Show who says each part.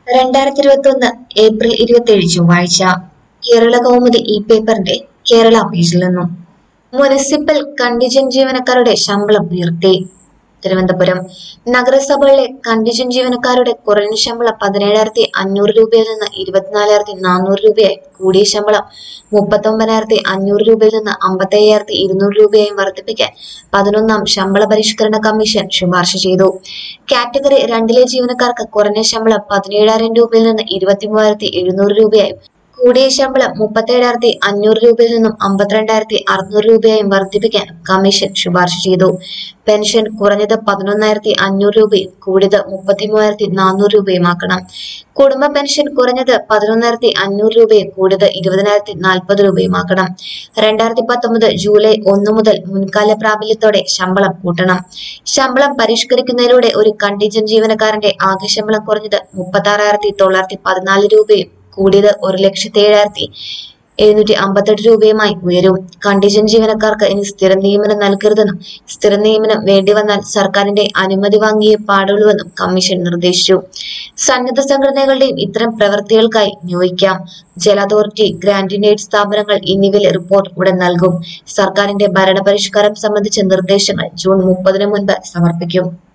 Speaker 1: 2021 April 27 ചൊവ്വാഴ്ച കേരള കൗമുദി ഈ പേപ്പറിന്റെ കേരള പേജിൽ നിന്നും മുനിസിപ്പൽ കണ്ടിജന്റ് ജീവനക്കാരുടെ ശമ്പളം ഉയർത്തി. തിരുവനന്തപുരം നഗരസഭകളിലെ കണ്ടിജന്റ് ജീവനക്കാരുടെ കുറഞ്ഞ ശമ്പളം 17,500 രൂപയിൽ നിന്ന് 24,400 രൂപയായി, കൂടിയ ശമ്പളം 39,500 രൂപയിൽ നിന്ന് 55,200 രൂപയായും വർദ്ധിപ്പിക്കാൻ 11ാം ശമ്പള പരിഷ്കരണ കമ്മീഷൻ ശുപാർശ ചെയ്തു. കാറ്റഗറി 2ലെ ജീവനക്കാർക്ക് കുറഞ്ഞ ശമ്പളം 17,000 രൂപയിൽ നിന്ന് 23,700 രൂപയായും, കൂടിയ ശമ്പളം 37,500 രൂപയിൽ നിന്നും 52,600 രൂപയായും വർദ്ധിപ്പിക്കാൻ കമ്മീഷൻ ശുപാർശ ചെയ്തു. പെൻഷൻ കുറഞ്ഞത് 11,500 രൂപയും കൂടിയത് 33,400 രൂപയുമാക്കണം. കുടുംബ പെൻഷൻ കുറഞ്ഞത് 11,500 രൂപയും കൂടിയത് 20,040 രൂപയുമാക്കണം. 2019 ജൂലൈ 1 മുതൽ മുൻകാല പ്രാബല്യത്തോടെ ശമ്പളം കൂട്ടണം. ശമ്പളം പരിഷ്കരിക്കുന്നതിലൂടെ ഒരു കണ്ടിജന്റ് ജീവനക്കാരന്റെ ആകെ ശമ്പളം കുറഞ്ഞത് 36,914 രൂപയും കൂടിയത് 1,07,758 രൂപയുമായി ഉയരും. കണ്ടിജന്റ് ജീവനക്കാർക്ക് ഇനി സ്ഥിര നിയമനം നൽകരുതെന്നും സ്ഥിര നിയമനം വേണ്ടിവന്നാൽ സർക്കാരിന്റെ അനുമതി വാങ്ങിയേ പാടുള്ളൂവെന്നും കമ്മീഷൻ നിർദ്ദേശിച്ചു. സന്നദ്ധ സംഘടനകളുടെയും ഇത്തരം പ്രവൃത്തികൾക്കായി നിയോഗിക്കാം. ജല അതോറിറ്റി, ഗ്രാന്റ് എയ്ഡ് സ്ഥാപനങ്ങൾ എന്നിവയിലെ റിപ്പോർട്ട് ഉടൻ നൽകും. സർക്കാരിന്റെ ഭരണപരിഷ്കാരം സംബന്ധിച്ച നിർദ്ദേശങ്ങൾ ജൂൺ 30 മുൻപ് സമർപ്പിക്കും.